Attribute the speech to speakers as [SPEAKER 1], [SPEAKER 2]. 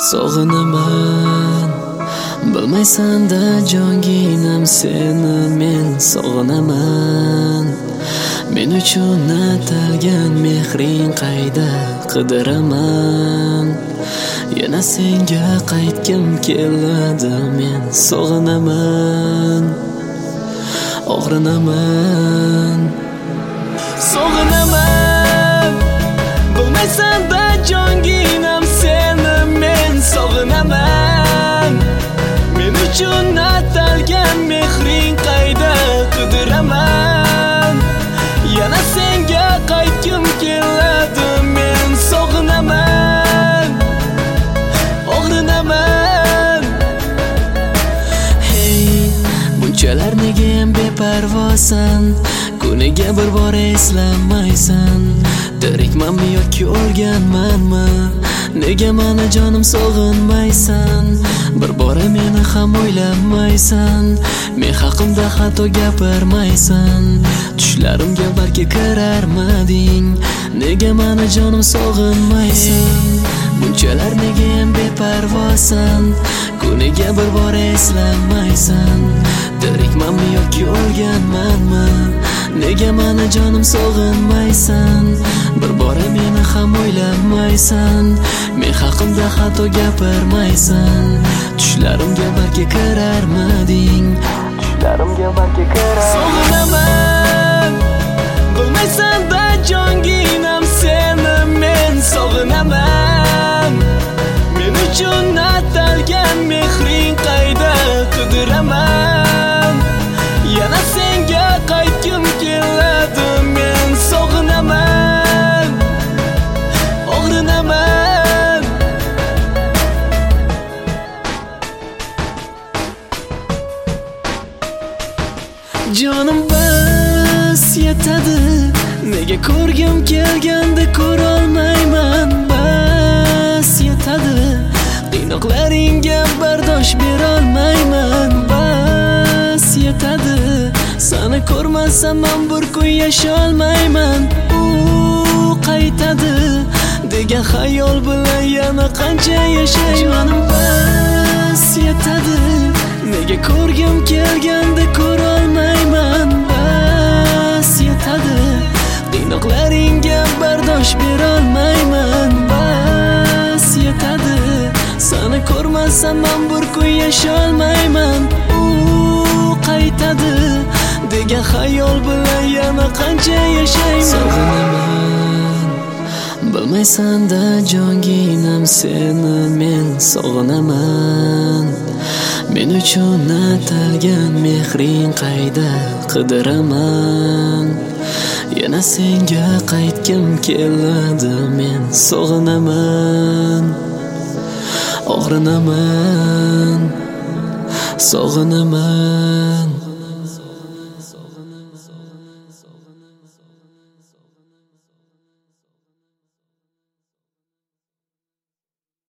[SPEAKER 1] Sog'inaman, bilmaysan-da jonginam seni men sog'inaman. Men uchun atalgan mehring qayda qidiraman. Yana senga qaytgim keladi, men sog'inaman, og'rinaman. Sog'inaman, bilmaysan-da jonginam seni men sog'inaman. Men uchun atalgan mehring qayda qidiraman. Yana senga qaytgim keladi, men sog'inaman, og'rinaman. Hey, bunchalar nega ham beparvosan? Kuniga bir bor eslamaysan. Tirikmanmi yoki o'lganmanmi? Nega meni jonim sog'inmaysan? Bir bora meni ham o'ylamaysan. Men haqimda xato gapirmaysan. Tushlarimga balki kirarmading. Nega meni jonim sog'inmaysan? Bunchalar nega ham beparvosan? Kuniga bir bor eslamaysan. Tirikmanmi yoki o'lganmanmi? Nega meni jonim sog'inmaysan? Bir bora meni ham o'ylamaysan. Men haqimda xato gapirmaysan. Tushlarimga balki kirarmading. Tushlarimga balki kirarmading. Sog'inaman, bilmaysan-da jonginam seni men sog'inaman. Men uchun atalgan mehring qayda qidiraman. Yana senga qaytgim keladi, men sog'inaman, og'rinaman. Jonim bas yetadi, nega ko'rgim kelganda ko'rolmayman. Bas yetadi, qiynoqlaringga bardosh berolmayman. Bas yetadi, seni ko'rmasam men bir kun yasholmayman. U qaytadi degan xayol bilan yana qancha yashayman. Jonim bas yetadi, nega ko'rgim kelganda ko'rolmayman. Bas yetadi, qiynoqlaringga bardosh berolmayman. Bas yetadi, seni ko'rmasam men bir kun yasholmayman. U qaytadi degan xayol bilan yana qancha yashayman. Sog'inaman, bilmaysan-da jonginam seni men sog'inaman. Men uchun atalgan mehring qayda qidiraman. Yana senga qaytgim keladi, men sog'inaman, og'rinaman, sog'inaman.